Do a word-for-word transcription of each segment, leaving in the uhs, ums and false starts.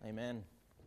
Amen.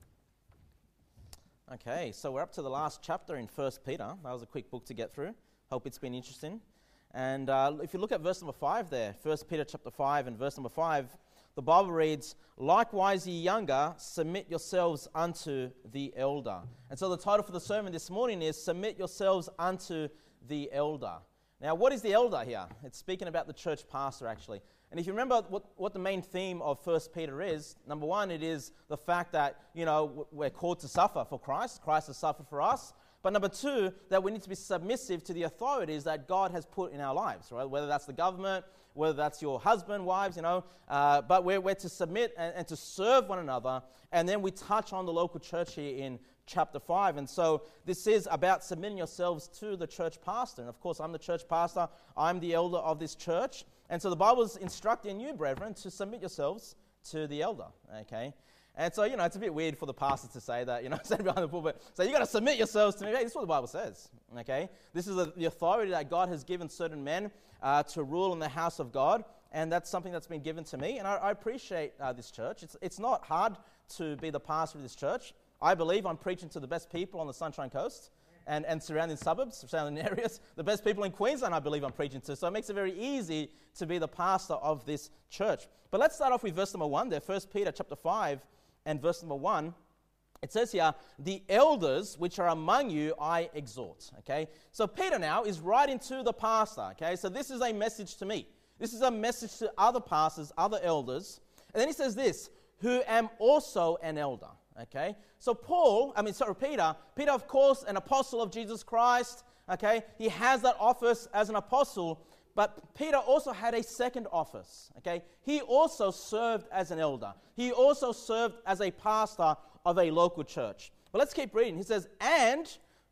Okay, so we're up to the last chapter in First Peter. That was a quick book to get through. Hope it's been interesting. And uh, if you look at verse number five there, First Peter chapter five and verse number five, the Bible reads, "Likewise ye younger, submit yourselves unto the elder." And so the title for the sermon this morning is, "Submit yourselves unto the elder." Now, what is the elder here? It's speaking about the church pastor, actually. And if you remember what, what the main theme of First Peter is, number one, it is the fact that, you know, we're called to suffer for Christ. Christ has suffered for us. But number two, that we need to be submissive to the authorities that God has put in our lives, right? Whether that's the government, whether that's your husband, wives, you know. Uh, but we're, we're to submit and, and to serve one another. And then we touch on the local church here in chapter five. And so this is about submitting yourselves to the church pastor. And of course, I'm the church pastor. I'm the elder of this church. And so the Bible is instructing you, brethren, to submit yourselves to the elder, okay? And so, you know, it's a bit weird for the pastor to say that, you know, standing behind the pulpit. So you got to submit yourselves to me. Hey, this is what the Bible says, okay? This is a, the authority that God has given certain men uh, to rule in the house of God. And that's something that's been given to me. And I, I appreciate uh, this church. It's, it's not hard to be the pastor of this church. I believe I'm preaching to the best people on the Sunshine Coast and, and surrounding suburbs, surrounding areas. The best people in Queensland, I believe I'm preaching to. So it makes it very easy to be the pastor of this church. But let's start off with verse number one there, First Peter chapter five and verse number one. It says here, "The elders which are among you I exhort." Okay, so Peter now is writing to the pastor. Okay, so this is a message to me. This is a message to other pastors, other elders. And then he says this, "Who am also an elder." Okay, so Paul, I mean, sorry, Peter, Peter, of course, an apostle of Jesus Christ, okay, he has that office as an apostle, but Peter also had a second office, okay, he also served as an elder, he also served as a pastor of a local church. But let's keep reading. He says, "And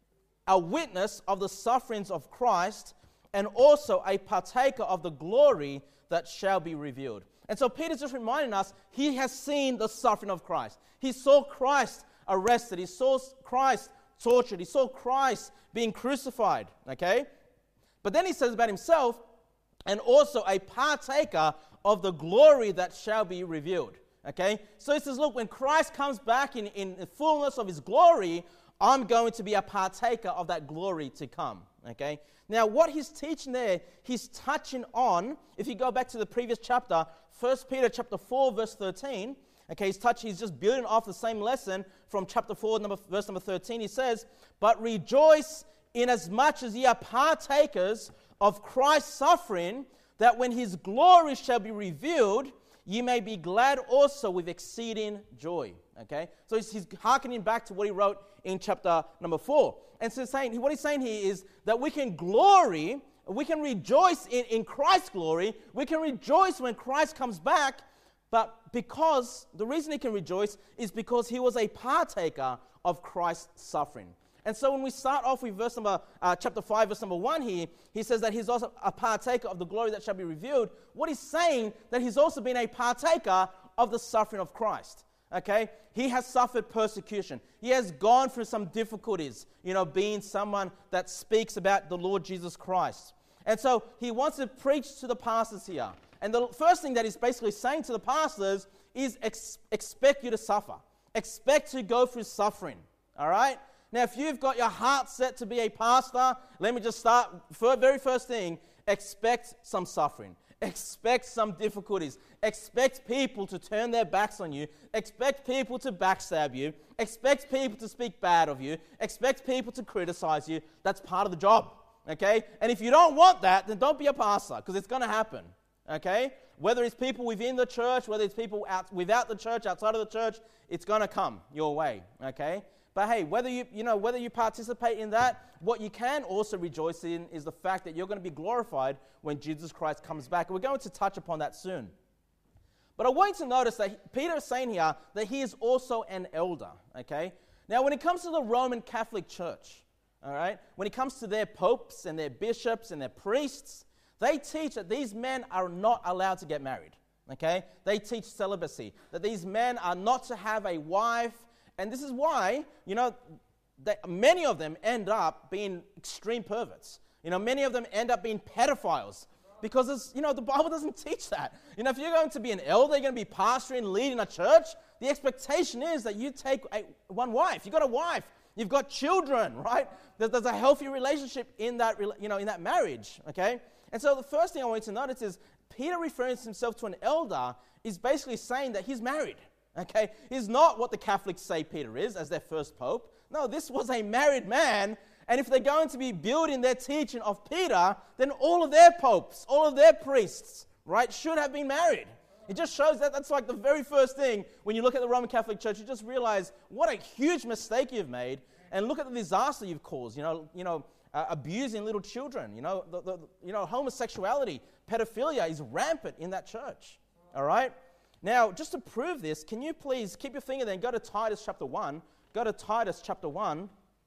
a witness of the sufferings of Christ, and also a partaker of the glory that shall be revealed." And so Peter's just reminding us, he has seen the suffering of Christ. He saw Christ arrested. He saw Christ tortured. He saw Christ being crucified, okay? But then he says about himself, "and also a partaker of the glory that shall be revealed," okay? So he says, look, when Christ comes back in, in the fullness of his glory, I'm going to be a partaker of that glory to come, okay? Now, what he's teaching there, he's touching on, if you go back to the previous chapter, First Peter chapter four, verse thirteen, okay, he's touching, he's just building off the same lesson from chapter four, number, verse number thirteen. He says, "But rejoice inasmuch as ye are partakers of Christ's suffering, that when his glory shall be revealed, ye may be glad also with exceeding joy." Okay, so he's, he's hearkening back to what he wrote in chapter number four. And so saying, what he's saying here is that we can glory, we can rejoice in, in Christ's glory, we can rejoice when Christ comes back, but because, the reason he can rejoice is because he was a partaker of Christ's suffering. And so when we start off with verse number, uh, chapter five, verse number one here, he says that he's also a partaker of the glory that shall be revealed. What he's saying, that he's also been a partaker of the suffering of Christ. Okay, he has suffered persecution. He has gone through some difficulties, you know, being someone that speaks about the Lord Jesus Christ. And so he wants to preach to the pastors here. And the first thing that he's basically saying to the pastors is ex- expect you to suffer. Expect to go through suffering. All right? Now, if you've got your heart set to be a pastor, let me just start. For very first thing, expect some suffering. Expect some difficulties. Expect people to turn their backs on you. Expect people to backstab you. Expect people to speak bad of you. Expect people to criticize you. That's part of the job, okay? And if you don't want that, then don't be a pastor, because it's going to happen, okay? Whether it's people within the church, whether it's people out, without the church, outside of the church, it's going to come your way, okay? But hey, whether you, you know, whether you participate in that, what you can also rejoice in is the fact that you're going to be glorified when Jesus Christ comes back. And we're going to touch upon that soon. But I want you to notice that Peter is saying here that he is also an elder, okay? Now, when it comes to the Roman Catholic Church, all right, when it comes to their popes and their bishops and their priests, they teach that these men are not allowed to get married, okay? They teach celibacy, that these men are not to have a wife. And this is why, you know, that many of them end up being extreme perverts. You know, many of them end up being pedophiles. Because, it's, you know, the Bible doesn't teach that. You know, if you're going to be an elder, you're going to be pastoring, leading a church, the expectation is that you take a, one wife. You've got a wife. You've got children, right? There's, there's a healthy relationship in that, you know, in that marriage, okay? And so the first thing I want you to notice is Peter referring to himself to an elder is basically saying that he's married, okay? He's not what the Catholics say Peter is as their first pope. No, this was a married man. And if they're going to be building their teaching of Peter, then all of their popes, all of their priests, right, should have been married. It just shows that that's like the very first thing when you look at the Roman Catholic Church, you just realize what a huge mistake you've made, and look at the disaster you've caused. You know, you know, uh, abusing little children. You know, the, the, you know, homosexuality, pedophilia is rampant in that church. All right. Now, just to prove this, can you please keep your finger there and go to Titus chapter one? Go to Titus chapter one.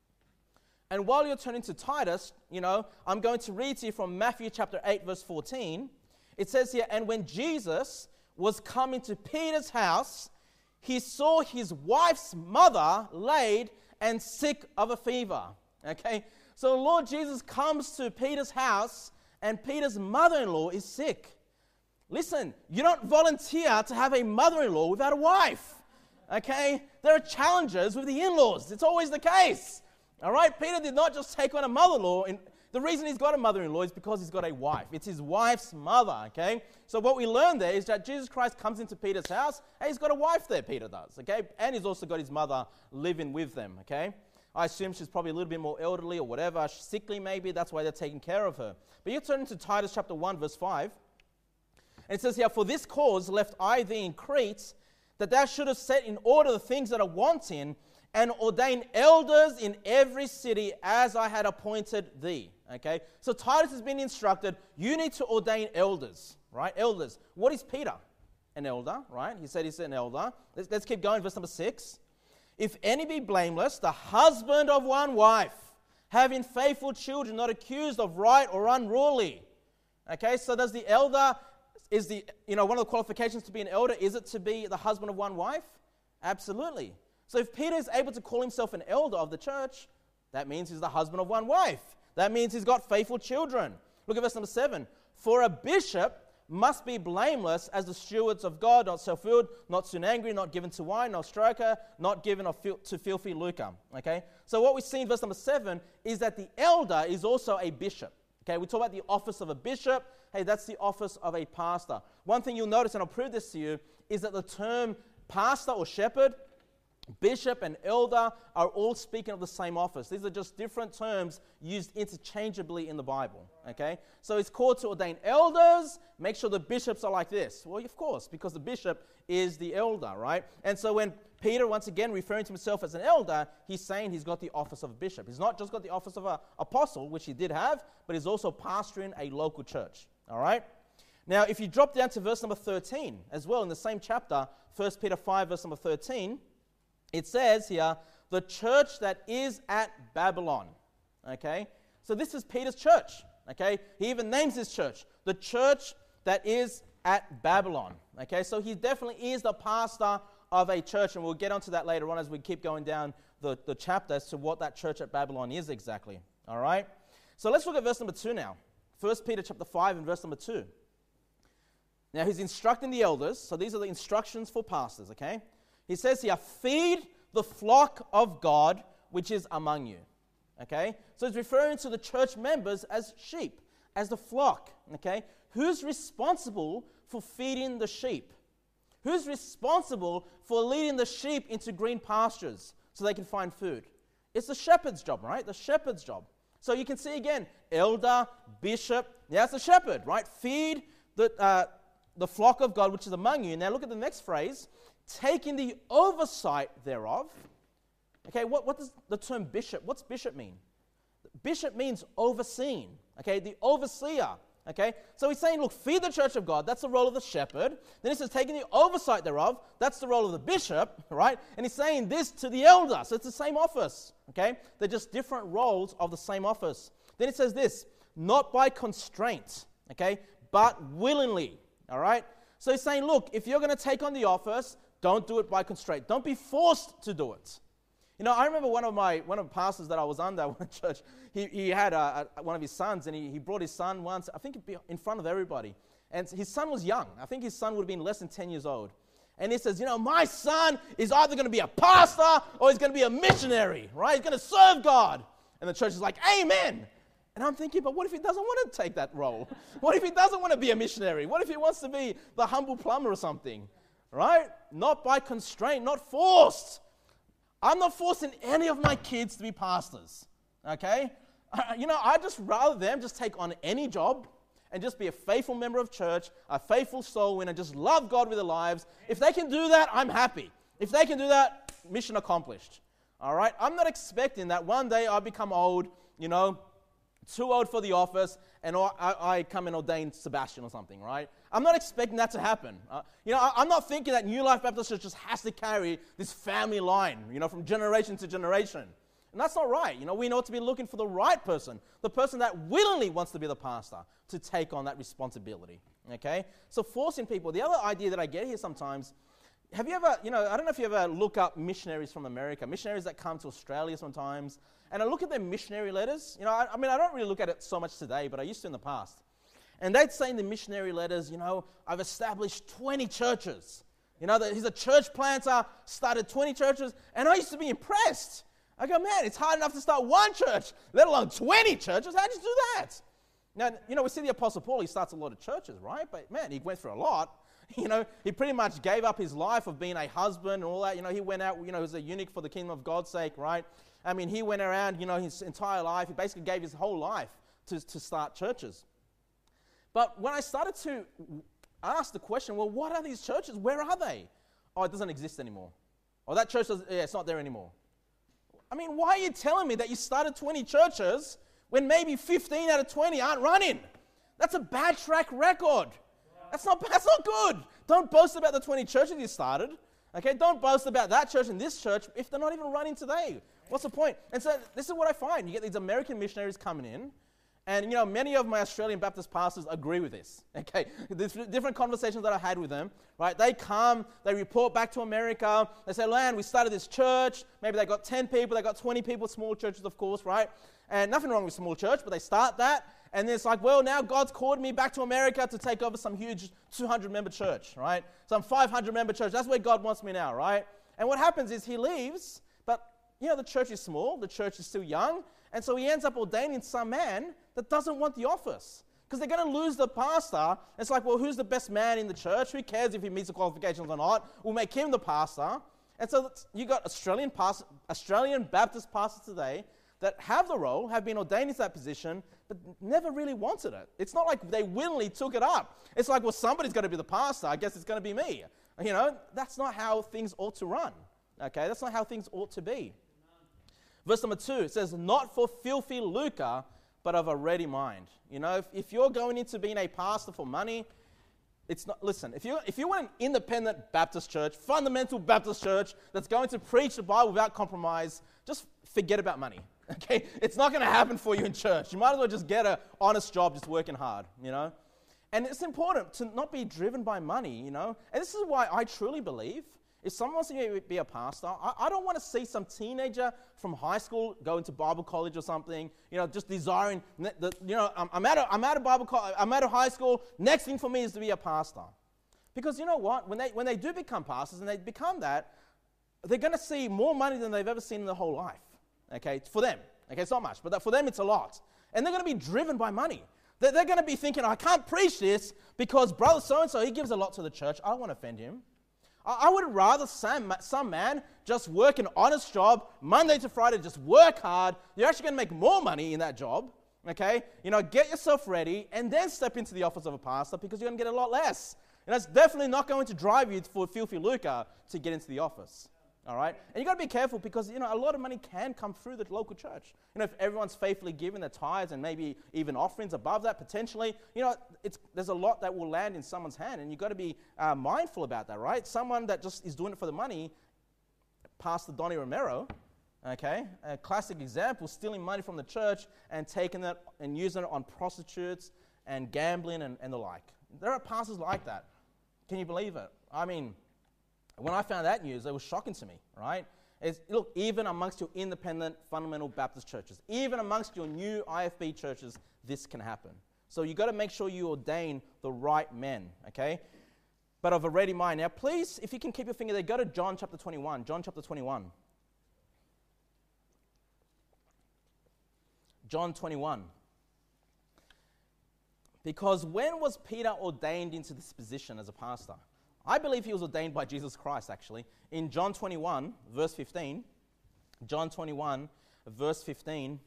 And while you're turning to Titus, you know, I'm going to read to you from Matthew chapter eight, verse fourteen. It says here, and when Jesus was coming to Peter's house, he saw his wife's mother laid and sick of a fever. Okay? So the Lord Jesus comes to Peter's house, and Peter's mother-in-law is sick. Listen, you don't volunteer to have a mother-in-law without a wife. Okay? There are challenges with the in-laws. It's always the case. All right? Peter did not just take on a mother-in-law. In, the reason he's got a mother-in-law is because he's got a wife. It's his wife's mother, okay? So what we learn there is that Jesus Christ comes into Peter's house, and he's got a wife there, Peter does, okay? And he's also got his mother living with them, okay? I assume she's probably a little bit more elderly or whatever, sickly maybe, that's why they're taking care of her. But you turn into Titus chapter one, verse five, and it says here, for this cause left I thee in Crete, that thou shouldest set in order the things that are wanting, and ordain elders in every city as I had appointed thee. Okay? So Titus has been instructed, you need to ordain elders, right? Elders. What is Peter? An elder, right? He said he's an elder. Let's, let's keep going, verse number six. If any be blameless, the husband of one wife, having faithful children, not accused of right or unruly. Okay, so does the elder, is the, you know, one of the qualifications to be an elder, is it to be the husband of one wife? Absolutely. So if Peter is able to call himself an elder of the church, that means he's the husband of one wife. That means he's got faithful children. Look at verse number seven. For a bishop must be blameless as the stewards of God, not self-willed, not soon angry, not given to wine, no striker, not given to filthy lucre. Okay? So what we see in verse number seven is that the elder is also a bishop. Okay? We talk about the office of a bishop. Hey, that's the office of a pastor. One thing you'll notice, and I'll prove this to you, is that the term pastor or shepherd, bishop and elder are all speaking of the same office. These are just different terms used interchangeably in the Bible, okay? So it's called to ordain elders. Make sure the bishops are like this. Well, of course, because the bishop is the elder, right? And so when Peter, once again, referring to himself as an elder, he's saying he's got the office of a bishop. He's not just got the office of an apostle, which he did have, but he's also pastoring a local church, all right? Now, if you drop down to verse number thirteen as well in the same chapter, First Peter five, verse number thirteen, it says here, the church that is at Babylon, okay? So this is Peter's church, okay? He even names his church, the church that is at Babylon, okay? So he definitely is the pastor of a church, and we'll get onto that later on as we keep going down the, the chapter as to what that church at Babylon is exactly, all right? So let's look at verse number two now. First Peter chapter five and verse number two. Now he's instructing the elders, so these are the instructions for pastors, okay? He says here, feed the flock of God which is among you. Okay? So he's referring to the church members as sheep, as the flock. Okay? Who's responsible for feeding the sheep? Who's responsible for leading the sheep into green pastures so they can find food? It's the shepherd's job, right? The shepherd's job. So you can see again, elder, bishop, that's the shepherd, right? Feed the, uh, the flock of God which is among you. Now look at the next phrase. Taking the oversight thereof. Okay, what, what does the term bishop, what's bishop mean? Bishop means overseen, okay, the overseer, okay? So he's saying, look, feed the church of God, that's the role of the shepherd. Then he says, taking the oversight thereof, that's the role of the bishop, right? And he's saying this to the elder, so it's the same office, okay? They're just different roles of the same office. Then it says this, not by constraint, okay, but willingly, all right? So he's saying, look, if you're going to take on the office, don't do it by constraint. Don't be forced to do it. You know, I remember one of my one of the pastors that I was under one church. He he had a, a, one of his sons, and he, he brought his son once. I think in front of everybody, and his son was young. I think his son would have been less than ten years old. And he says, you know, my son is either going to be a pastor or he's going to be a missionary, right? He's going to serve God. And the church is like, amen. And I'm thinking, but what if he doesn't want to take that role? What if he doesn't want to be a missionary? What if he wants to be the humble plumber or something, right? Not by constraint, not forced. I'm not forcing any of my kids to be pastors, okay? Uh, you know, I'd just rather them just take on any job and just be a faithful member of church, a faithful soul winner, just love God with their lives. If they can do that, I'm happy. If they can do that, mission accomplished. All right? I'm not expecting that one day I become old, you know, too old for the office, and I, I come and ordain Sebastian or something, right? I'm not expecting that to happen. Uh, you know, I, I'm not thinking that New Life Baptist Church just has to carry this family line, you know, from generation to generation. And that's not right. You know, we ought to be looking for the right person, the person that willingly wants to be the pastor, to take on that responsibility, okay? So forcing people. The other idea that I get here sometimes, have you ever, you know, I don't know if you ever look up missionaries from America, missionaries that come to Australia sometimes, and I look at their missionary letters. You know, I, I mean, I don't really look at it so much today, but I used to in the past. And they'd say in the missionary letters, you know, I've established twenty churches. You know, that he's a church planter, started twenty churches, and I used to be impressed. I go, man, it's hard enough to start one church, let alone twenty churches. How'd you do that? Now, you know, we see the Apostle Paul, he starts a lot of churches, right? But, man, he went through a lot. You know, he pretty much gave up his life of being a husband and all that. You know, he went out, you know, as a eunuch for the kingdom of God's sake, right? I mean, he went around, you know, his entire life. He basically gave his whole life to, to start churches. But when I started to ask the question, well, what are these churches? Where are they? Oh, it doesn't exist anymore. Oh, that church, does, yeah, it's not there anymore. I mean, why are you telling me that you started twenty churches when maybe fifteen out of twenty aren't running? That's a bad track record. That's not, that's not good. Don't boast about the twenty churches you started. Okay, don't boast about that church and this church if they're not even running today. What's the point? And so this is what I find. You get these American missionaries coming in, and you know, many of my Australian Baptist pastors agree with this. Okay, there's different conversations that I had with them, right? They come, they report back to America. They say, "Lan, we started this church. Maybe they got ten people, they got twenty people, small churches, of course, right? And nothing wrong with small church, but they start that. And then it's like, well, now God's called me back to America to take over some huge two hundred member church, right? Some five hundred member church. That's where God wants me now, right? And what happens is he leaves, but, you know, the church is small. The church is still young. And so he ends up ordaining some man that doesn't want the office because they're going to lose the pastor. It's like, well, who's the best man in the church? Who cares if he meets the qualifications or not? We'll make him the pastor. And so you got Australian past, Australian Baptist pastors today that have the role, have been ordained into that position, but never really wanted it. It's not like they willingly took it up. It's like, well, somebody's going to be the pastor. I guess it's going to be me. You know, that's not how things ought to run. Okay, that's not how things ought to be. Verse number two, it says, not for filthy lucre, but of a ready mind. You know, if, if you're going into being a pastor for money, it's not, listen, if you if you want an independent Baptist church, fundamental Baptist church that's going to preach the Bible without compromise, just forget about money. Okay, it's not going to happen for you in church. You might as well just get an honest job, just working hard, you know. And it's important to not be driven by money, you know. And this is why I truly believe if someone wants to be a pastor, I, I don't want to see some teenager from high school go into Bible college or something, you know, just desiring, the, you know, I'm, I'm, at a, I'm at a Bible college, I'm at a high school, next thing for me is to be a pastor. Because you know what, when they, when they do become pastors and they become that, they're going to see more money than they've ever seen in their whole life. Okay, for them. Okay, it's not much, but that for them it's a lot. And they're going to be driven by money. They're, they're going to be thinking, I can't preach this because brother so-and-so, he gives a lot to the church. I don't want to offend him. I, I would rather some, some man just work an honest job, Monday to Friday, just work hard. You're actually going to make more money in that job. Okay, you know, get yourself ready and then step into the office of a pastor because you're going to get a lot less. And that's definitely not going to drive you for filthy lucre to get into the office. All right? And you've got to be careful because, you know, a lot of money can come through the local church. You know, if everyone's faithfully giving their tithes and maybe even offerings above that potentially, you know, it's, there's a lot that will land in someone's hand. And you've got to be uh, mindful about that, right? Someone that just is doing it for the money, Pastor Donnie Romero, okay, a classic example, stealing money from the church and taking it and using it on prostitutes and gambling and, and the like. There are pastors like that. Can you believe it? I mean, when I found that news, it was shocking to me, right? It's, look, even amongst your independent fundamental Baptist churches, even amongst your new I F B churches, this can happen. So you've got to make sure you ordain the right men, okay? but of a ready mind. Now, please, if you can keep your finger there, go to John chapter twenty-one. John chapter twenty-one. John twenty-one. Because when was Peter ordained into this position as a pastor? I believe he was ordained by Jesus Christ, actually. In John twenty-one, verse fifteen, John twenty-one, verse fifteen,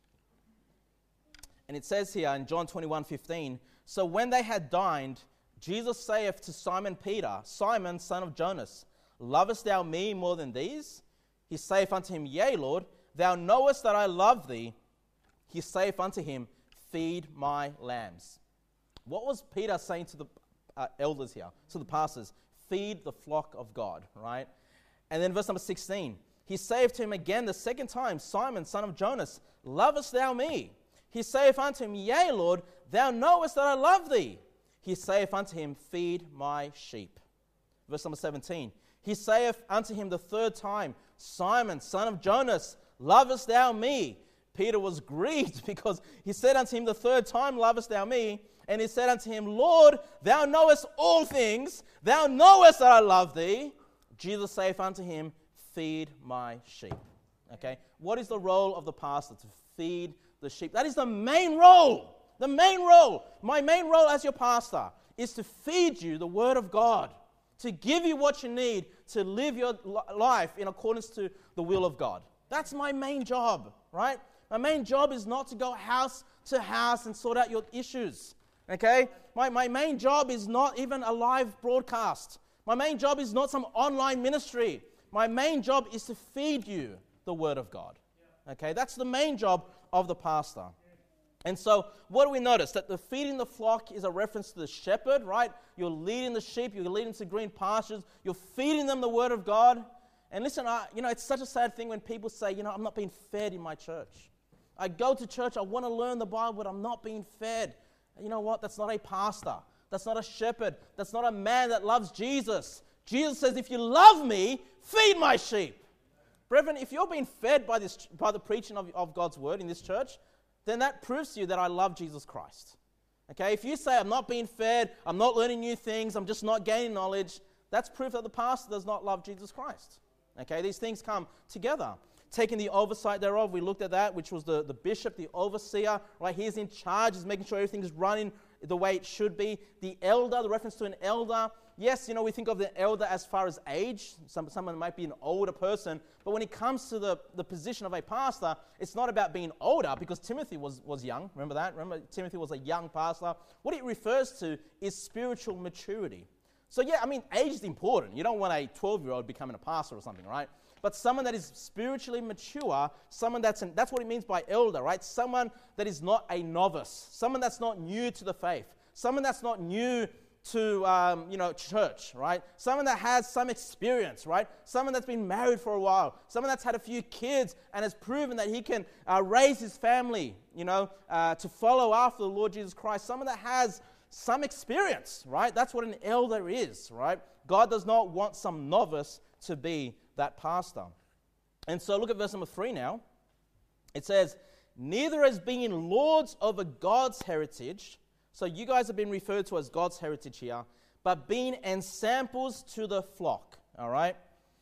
and it says here in John twenty-one, fifteen, so when they had dined, Jesus saith to Simon Peter, Simon, son of Jonas, lovest thou me more than these? He saith unto him, Yea, Lord, thou knowest that I love thee. He saith unto him, feed my lambs. What was Peter saying to the uh, elders here, to the pastors? Feed the flock of God, right? And then verse number sixteen, he saith to him again the second time, Simon, son of Jonas, lovest thou me? He saith unto him, Yea, Lord, thou knowest that I love thee. He saith unto him, feed my sheep. Verse number seventeen, he saith unto him the third time, Simon, son of Jonas, lovest thou me? Peter was grieved because he said unto him the third time, lovest thou me? And he said unto him, Lord, thou knowest all things. Thou knowest that I love thee. Jesus saith unto him, feed my sheep. Okay? What is the role of the pastor? To feed the sheep. That is the main role. The main role. My main role as your pastor is to feed you the word of God. To give you what you need to live your life in accordance to the will of God. That's my main job, right? My main job is not to go house to house and sort out your issues. Okay? My, my main job is not even a live broadcast. My main job is not some online ministry. My main job is to feed you the Word of God. Okay? That's the main job of the pastor. And so, what do we notice? That the feeding the flock is a reference to the shepherd, right? You're leading the sheep, you're leading to green pastures, you're feeding them the Word of God. And listen, I, you know, it's such a sad thing when people say, you know, I'm not being fed in my church. I go to church, I want to learn the Bible, but I'm not being fed. You know what? That's not a pastor. That's not a shepherd. That's not a man that loves Jesus. Jesus says, if you love me, feed my sheep. Brethren, if you're being fed by this, by the preaching of, of God's word in this church, then that proves to you that I love Jesus Christ. Okay? If you say, I'm not being fed, I'm not learning new things, I'm just not gaining knowledge, that's proof that the pastor does not love Jesus Christ. Okay? These things come together. Taking the oversight thereof, we looked at that, which was the, the bishop, the overseer, right? He's in charge, he's making sure everything is running the way it should be. The elder, the reference to an elder, yes, you know, we think of the elder as far as age. Some, someone might be an older person, but when it comes to the, the position of a pastor, it's not about being older, because Timothy was, was young. Remember that? Remember, Timothy was a young pastor. What it refers to is spiritual maturity. So yeah, I mean, age is important. You don't want a twelve-year-old becoming a pastor or something, right? But someone that is spiritually mature, someone that's, an, that's what it means by elder, right? Someone that is not a novice, someone that's not new to the faith, someone that's not new to, um, you know, church, right? Someone that has some experience, right? Someone that's been married for a while, someone that's had a few kids and has proven that he can uh, raise his family, you know, uh, to follow after the Lord Jesus Christ. Someone that has some experience, right? That's what an elder is, right? God does not want some novice to be that pastor. And so look at verse number three now. It says, neither as being lords over God's heritage, so you guys have been referred to as God's heritage here, but being ensamples to the flock, all right?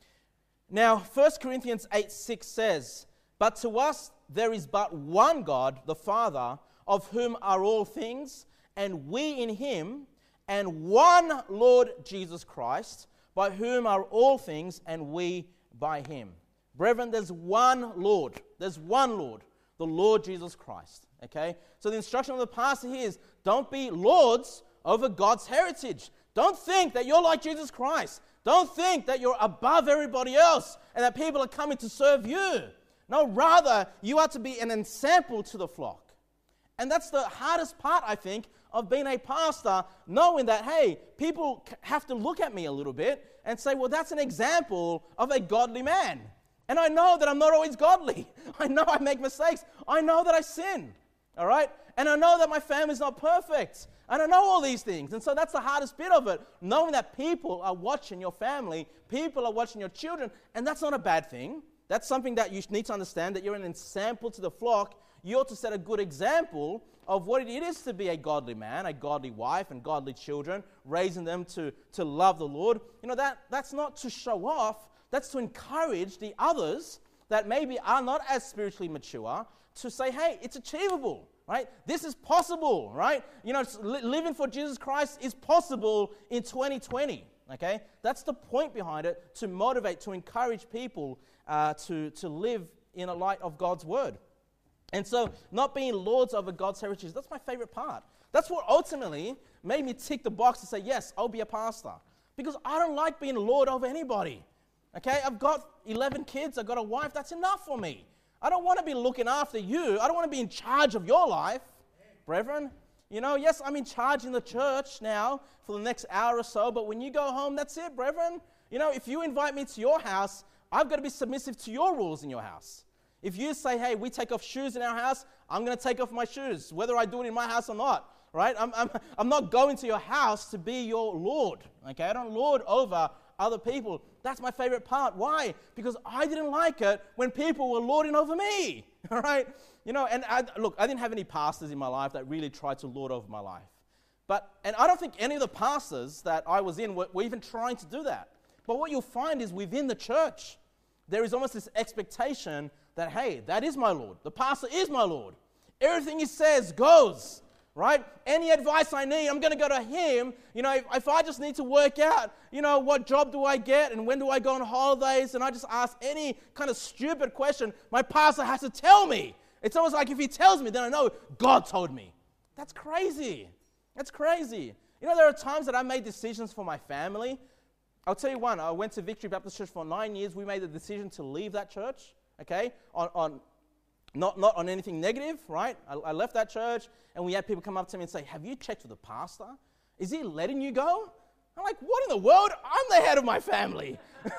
Now, First Corinthians eight six says, but to us there is but one God, the Father, of whom are all things, and we in him, and one Lord Jesus Christ, by whom are all things, and we by him. Brethren, there's one Lord. There's one Lord, the Lord Jesus Christ. Okay? So the instruction of the pastor here is, don't be lords over God's heritage. Don't think that you're like Jesus Christ. Don't think that you're above everybody else and that people are coming to serve you. No, rather, you are to be an ensample to the flock. And that's the hardest part, I think, of being a pastor, knowing that, hey, people have to look at me a little bit and say, well, that's an example of a godly man. And I know that I'm not always godly. I know I make mistakes. I know that I sin, all right? And I know that my family's not perfect. And I know all these things. And so that's the hardest bit of it, knowing that people are watching your family, people are watching your children, and that's not a bad thing. That's something that you need to understand, that you're an ensample to the flock. You ought to set a good example of what it is to be a godly man, a godly wife, and godly children, raising them to, to love the Lord, you know, that, that's not to show off, that's to encourage the others that maybe are not as spiritually mature to say, hey, it's achievable, right? This is possible, right? You know, li- living for Jesus Christ is possible in twenty twenty, okay? That's the point behind it, to motivate, to encourage people uh, to, to live in a light of God's word. And so, not being lords over God's heritage, that's my favorite part. That's what ultimately made me tick the box to say, yes, I'll be a pastor. Because I don't like being lord over anybody. Okay, I've got eleven kids, I've got a wife, that's enough for me. I don't want to be looking after you. I don't want to be in charge of your life, brethren. You know, yes, I'm in charge in the church now for the next hour or so, but when you go home, that's it, brethren. You know, if you invite me to your house, I've got to be submissive to your rules in your house. If you say, hey, we take off shoes in our house, I'm going to take off my shoes, whether I do it in my house or not, right? I'm, I'm, I'm not going to your house to be your Lord, okay? I don't lord over other people. That's my favorite part. Why? Because I didn't like it when people were lording over me, all right? You know, and I, look, I didn't have any pastors in my life that really tried to lord over my life. But, and I don't think any of the pastors that I was in were, were even trying to do that. But what you'll find is within the church, there is almost this expectation that, hey, that is my Lord. The pastor is my Lord. Everything he says goes, right? Any advice I need, I'm going to go to him. You know, if, if I just need to work out, you know, what job do I get and when do I go on holidays, and I just ask any kind of stupid question, my pastor has to tell me. It's almost like if he tells me, then I know God told me. That's crazy. That's crazy. You know, there are times that I made decisions for my family. I'll tell you one. I went to Victory Baptist Church for nine years. We made the decision to leave that church, okay, on, on not, not on anything negative, right? I, I left that church, and we had people come up to me and say, have you checked with the pastor? Is he letting you go? I'm like, what in the world? I'm the head of my family.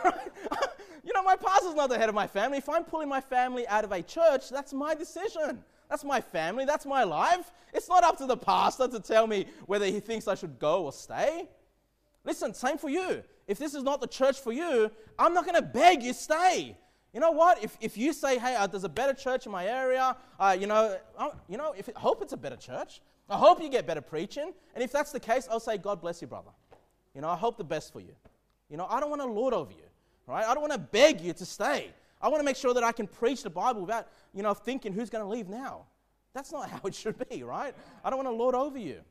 You know, my pastor's not the head of my family. If I'm pulling my family out of a church, that's my decision. That's my family. That's my life. It's not up to the pastor to tell me whether he thinks I should go or stay. Listen, same for you. If this is not the church for you, I'm not going to beg you stay. You know what? If if you say, hey, uh, there's a better church in my area, uh, you know, uh, you know, if it, I hope it's a better church. I hope you get better preaching. And if that's the case, I'll say, God bless you, brother. You know, I hope the best for you. You know, I don't want to lord over you, right? I don't want to beg you to stay. I want to make sure that I can preach the Bible without, you know, thinking who's going to leave now. That's not how it should be, right? I don't want to lord over you.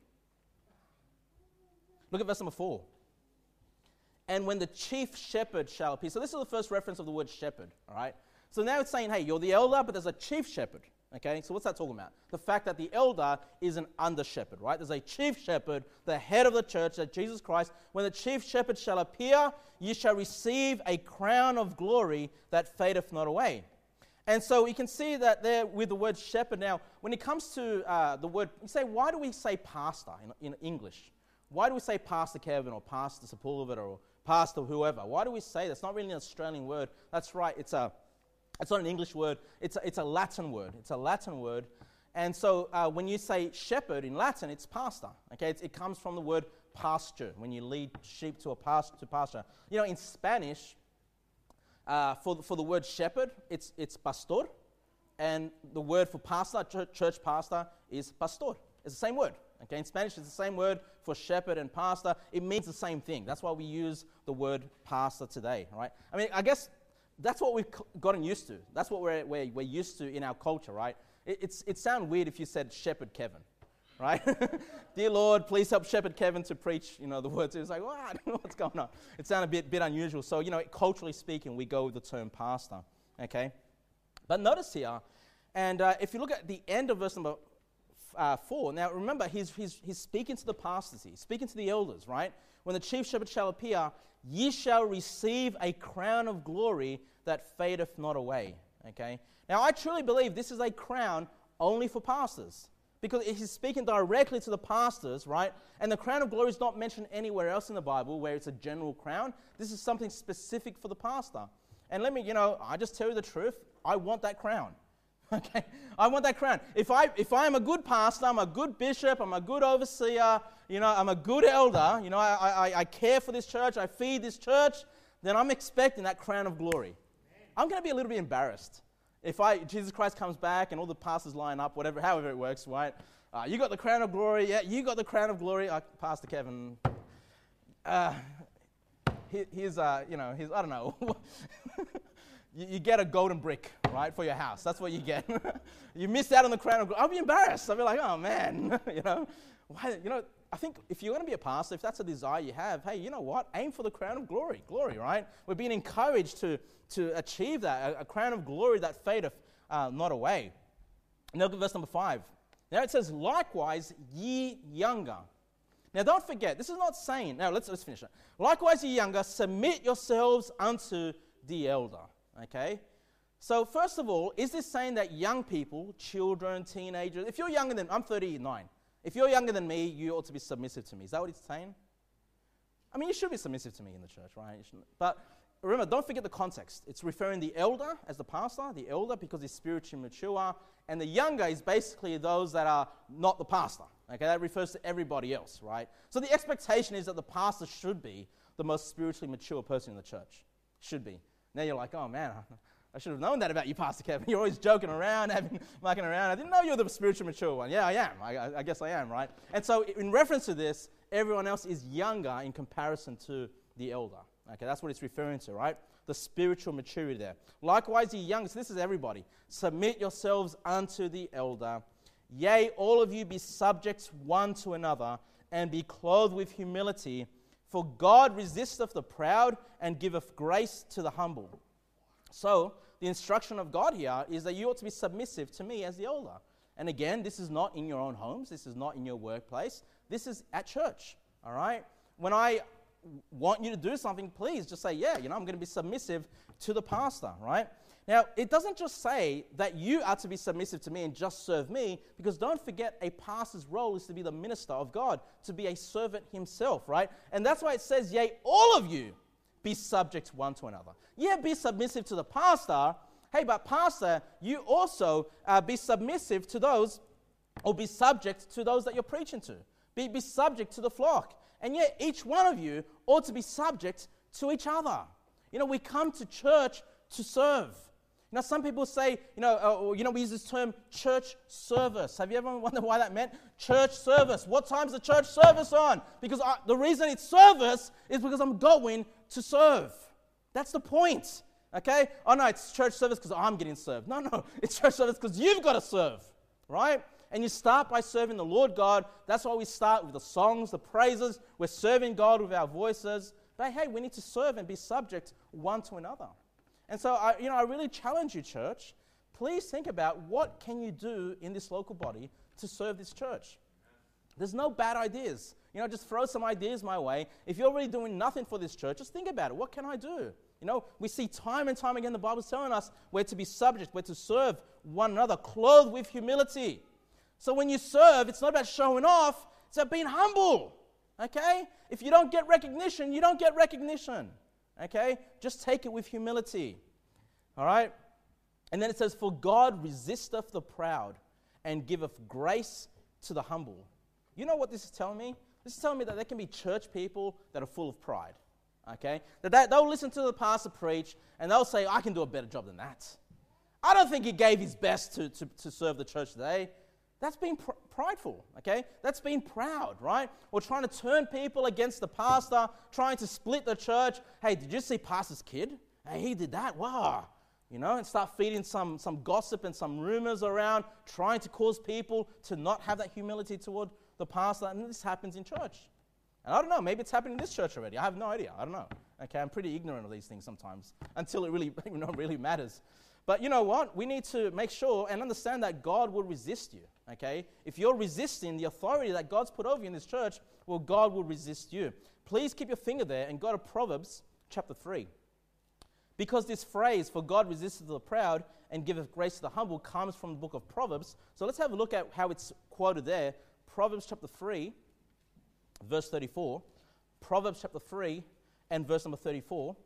Look at verse number four. And when the chief shepherd shall appear. So this is the first reference of the word shepherd, all right? So now it's saying, hey, you're the elder, but there's a chief shepherd, okay? So what's that talking about? The fact that the elder is an under shepherd, right? There's a chief shepherd, the head of the church, that Jesus Christ. When the chief shepherd shall appear, ye shall receive a crown of glory that fadeth not away. And so we can see that there with the word shepherd. Now, when it comes to uh, the word, you say, why do we say pastor in, in English? Why do we say Pastor Kevin or Pastor Sepulveda or Pastor whoever? Why do we say that? It's not really an Australian word. That's right. It's a, it's not an English word. It's a, it's a Latin word. It's a Latin word. And so uh, when you say shepherd in Latin, it's pastor. Okay, it's, it comes from the word pasture. When you lead sheep to a pasture, to pasture. You know, in Spanish, uh, for for the word shepherd, it's it's pastor, and the word for pastor, church, church pastor, is pastor. It's the same word. Okay, in Spanish, it's the same word for shepherd and pastor. It means the same thing. That's why we use the word pastor today, right? I mean, I guess that's what we've gotten used to. That's what we're, we're, we're used to in our culture, right? It, it's, it sounds weird if you said shepherd Kevin, right? Dear Lord, please help shepherd Kevin to preach, you know, the words. It's like, well, I don't know what's going on. It sounded a bit, bit unusual. So, you know, culturally speaking, we go with the term pastor, okay? But notice here, and uh, if you look at the end of verse number Uh, four. Now remember, he's, he's, he's speaking to the pastors, he's speaking to the elders, right? When the chief shepherd shall appear, ye shall receive a crown of glory that fadeth not away, okay? Now I truly believe this is a crown only for pastors, because he's speaking directly to the pastors, right? And the crown of glory is not mentioned anywhere else in the Bible where it's a general crown. This is something specific for the pastor. And let me, you know, I just tell you the truth, I want that crown. Okay, I want that crown. If I if I am a good pastor, I'm a good bishop, I'm a good overseer, you know, I'm a good elder, you know, I, I, I care for this church, I feed this church, then I'm expecting that crown of glory. Amen. I'm going to be a little bit embarrassed if I Jesus Christ comes back and all the pastors line up, whatever, however it works, right? Uh, you got the crown of glory. Yeah, you got the crown of glory. Uh, Pastor Kevin, uh, he, here's, uh, you know, here's, I don't know. you, you get a golden brick, right, for your house. That's what you get. You missed out on the crown of glory. I'll be embarrassed. I'll be like, oh, man, you know. Why, you know, I think if you're going to be a pastor, if that's a desire you have, hey, you know what? Aim for the crown of glory. Glory, right? We're being encouraged to, to achieve that, a, a crown of glory that fadeth uh, not away. Now look at verse number five. Now it says, likewise, ye younger. Now don't forget, this is not saying, now let's, let's finish it. Likewise, ye younger, submit yourselves unto the elder. Okay? So first of all, is this saying that young people, children, teenagers, if you're younger than, I'm thirty-nine. If you're younger than me, you ought to be submissive to me. Is that what it's saying? I mean, you should be submissive to me in the church, right? But remember, don't forget the context. It's referring the elder as the pastor, the elder because he's spiritually mature, and the younger is basically those that are not the pastor. Okay, that refers to everybody else, right? So the expectation is that the pastor should be the most spiritually mature person in the church. Should be. Now you're like, oh man, I should have known that about you, Pastor Kevin. You're always joking around, having, mucking around. I didn't know you were the spiritually mature one. Yeah, I am. I, I guess I am, right? And so in reference to this, everyone else is younger in comparison to the elder. Okay, that's what it's referring to, right? The spiritual maturity there. Likewise, ye young, so this is everybody. Submit yourselves unto the elder. Yea, all of you be subjects one to another, and be clothed with humility. For God resisteth the proud, and giveth grace to the humble. So, the instruction of God here is that you ought to be submissive to me as the elder. And again, this is not in your own homes. This is not in your workplace. This is at church, all right? When I want you to do something, please just say, yeah, you know, I'm going to be submissive to the pastor, right? Now, it doesn't just say that you are to be submissive to me and just serve me, because don't forget, a pastor's role is to be the minister of God, to be a servant himself, right? And that's why it says, yea, all of you be subject one to another. Yeah, be submissive to the pastor. Hey, but pastor, you also uh, be submissive to those, or be subject to those that you're preaching to. Be, be subject to the flock. And yet each one of you ought to be subject to each other. You know, we come to church to serve. You know, some people say, you know, uh, you know, we use this term church service. Have you ever wondered why that meant? Church service. What time's the church service on? Because I, the reason it's service is because I'm going to serve. That's the point. Okay? Oh no, it's church service because I'm getting served. No, no, it's church service because you've got to serve. Right? And you start by serving the Lord God. That's why we start with the songs, the praises. We're serving God with our voices. But hey, we need to serve and be subject one to another. And so, I, you know, I really challenge you, church. Please think about what can you do in this local body to serve this church. There's no bad ideas. You know, just throw some ideas my way. If you're really doing nothing for this church, just think about it. What can I do? You know, we see time and time again the Bible's telling us we're to be subject, we're to serve one another, clothed with humility. So when you serve, it's not about showing off, it's about being humble. Okay? If you don't get recognition, you don't get recognition. Okay? Just take it with humility. All right? And then it says, for God resisteth the proud and giveth grace to the humble. You know what this is telling me? This is telling me that there can be church people that are full of pride. Okay? That they, they'll listen to the pastor preach and they'll say, I can do a better job than that. I don't think he gave his best to, to, to serve the church today. That's being pr- prideful, okay? That's being proud, right? Or trying to turn people against the pastor, trying to split the church. Hey, did you see pastor's kid? Hey, he did that. Wow. You know, and start feeding some, some gossip and some rumors around, trying to cause people to not have that humility toward the pastor. And this happens in church. And I don't know, maybe it's happening in this church already. I have no idea. I don't know. Okay, I'm pretty ignorant of these things sometimes until it really, you know, really matters. But you know what? We need to make sure and understand that God will resist you, okay? If you're resisting the authority that God's put over you in this church, well, God will resist you. Please keep your finger there and go to Proverbs chapter three. Because this phrase, for God resisteth the proud and giveth grace to the humble, comes from the book of Proverbs. So let's have a look at how it's quoted there. Proverbs chapter three, verse thirty-four. Proverbs chapter three and verse number thirty-four.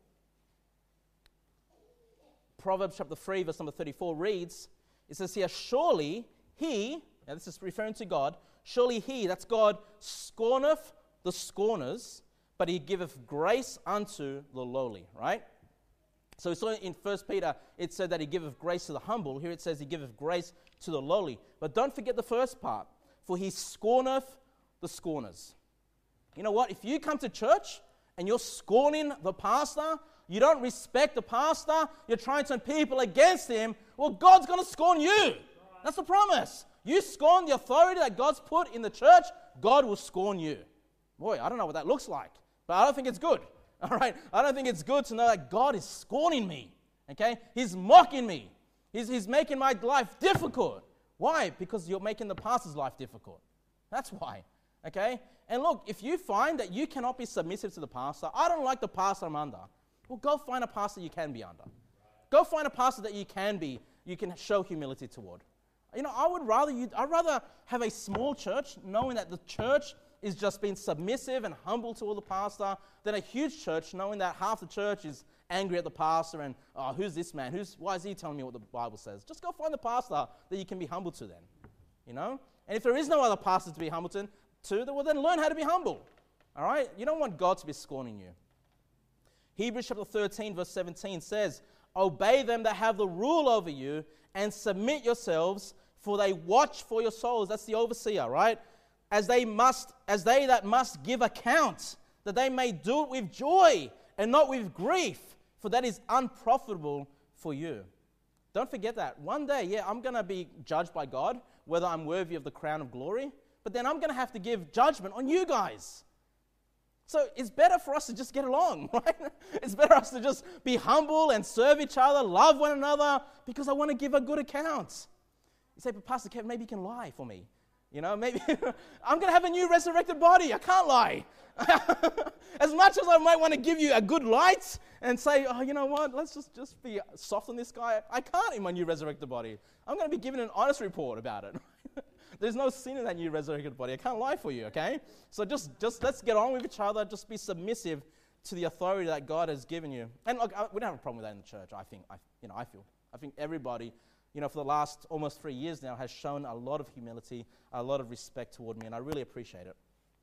Proverbs chapter three, verse number thirty-four reads, it says here, surely he, now this is referring to God, surely he, that's God, scorneth the scorners, but he giveth grace unto the lowly, right? So we saw in First Peter, it said that he giveth grace to the humble. Here it says he giveth grace to the lowly. But don't forget the first part. for he scorneth the scorners. You know what? If you come to church and you're scorning the pastor, you don't respect the pastor, you're trying to turn people against him, well, God's going to scorn you. That's the promise. You scorn the authority that God's put in the church, God will scorn you. Boy, I don't know what that looks like, but I don't think it's good. All right? I don't think it's good to know that God is scorning me. Okay? He's mocking me. He's, he's making my life difficult. Why? Because you're making the pastor's life difficult. That's why. Okay? And look, if you find that you cannot be submissive to the pastor, I don't like the pastor I'm under. Well, go find a pastor you can be under. Go find a pastor that you can be, you can show humility toward. You know, I would rather you, I'd rather have a small church knowing that the church is just being submissive and humble toward the pastor than a huge church knowing that half the church is angry at the pastor and, oh, who's this man? Who's, why is he telling me what the Bible says? Just go find the pastor that you can be humble to then, you know? And if there is no other pastor to be humble to, to well, then learn how to be humble, all right? You don't want God to be scorning you. Hebrews chapter thirteen, verse seventeen says, obey them that have the rule over you and submit yourselves, for they watch for your souls. That's the overseer, right? As they must, as they that must give account, that they may do it with joy and not with grief, for that is unprofitable for you. Don't forget that. One day, yeah, I'm going to be judged by God, whether I'm worthy of the crown of glory, but then I'm going to have to give judgment on you guys. So it's better for us to just get along, right? It's better us to just be humble and serve each other, love one another, because I want to give a good account. You say, but Pastor Kevin, maybe you can lie for me. You know, maybe I'm going to have a new resurrected body. I can't lie. As much as I might want to give you a good light and say, oh, you know what, let's just, just be soft on this guy. I can't in my new resurrected body. I'm going to be given an honest report about it. There's no sin in that new resurrected body. I can't lie for you, okay? So just, just let's get on with each other. Just be submissive to the authority that God has given you. And look, I, we don't have a problem with that in the church, I think. I, you know, I feel. I think everybody, you know, for the last almost three years now has shown a lot of humility, a lot of respect toward me, and I really appreciate it.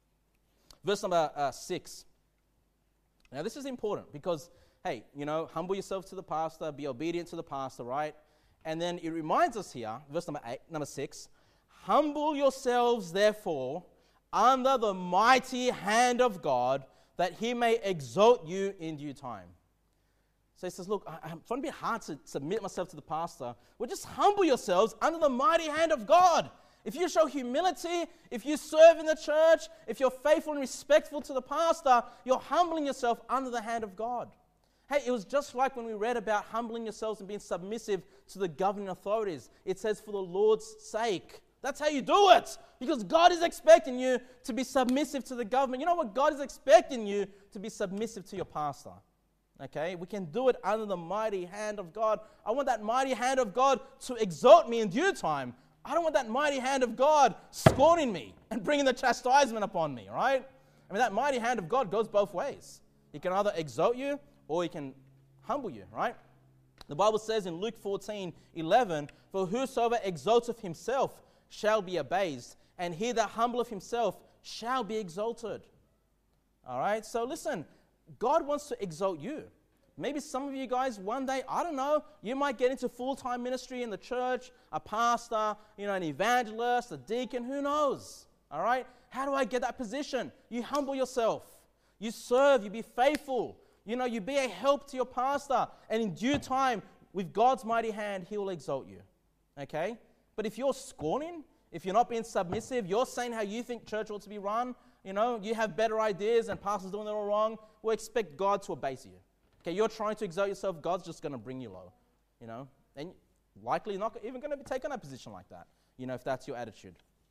Verse number uh, six. Now, this is important because, hey, you know, humble yourself to the pastor, be obedient to the pastor, right? And then it reminds us here, verse number eight, number six, humble yourselves, therefore, under the mighty hand of God, that he may exalt you in due time. So he says, look, I, I find it a bit hard to submit myself to the pastor. Well, just humble yourselves under the mighty hand of God. If you show humility, if you serve in the church, if you're faithful and respectful to the pastor, you're humbling yourself under the hand of God. Hey, it was just like when we read about humbling yourselves and being submissive to the governing authorities. It says, for the Lord's sake. That's how you do it. Because God is expecting you to be submissive to the government. You know what? God is expecting you to be submissive to your pastor. Okay? We can do it under the mighty hand of God. I want that mighty hand of God to exalt me in due time. I don't want that mighty hand of God scorning me and bringing the chastisement upon me, right? I mean, that mighty hand of God goes both ways. He can either exalt you or he can humble you, right? The Bible says in Luke fourteen eleven, for whosoever exalteth himself shall be abased, and he that humbleth himself shall be exalted. All right? So listen, God wants to exalt you. Maybe some of you guys one day, I don't know, you might get into full-time ministry in the church, a pastor, you know, an evangelist, a deacon, who knows? All right? How do I get that position? You humble yourself. You serve. You be faithful. You know, you be a help to your pastor. And in due time, with God's mighty hand, he will exalt you. Okay? But if you're scorning, if you're not being submissive, you're saying how you think church ought to be run, you know, you have better ideas and pastors doing it all wrong, well, expect God to abase you. Okay, you're trying to exalt yourself, God's just going to bring you low, you know, and likely not even going to be taking a position like that, you know, if that's your attitude.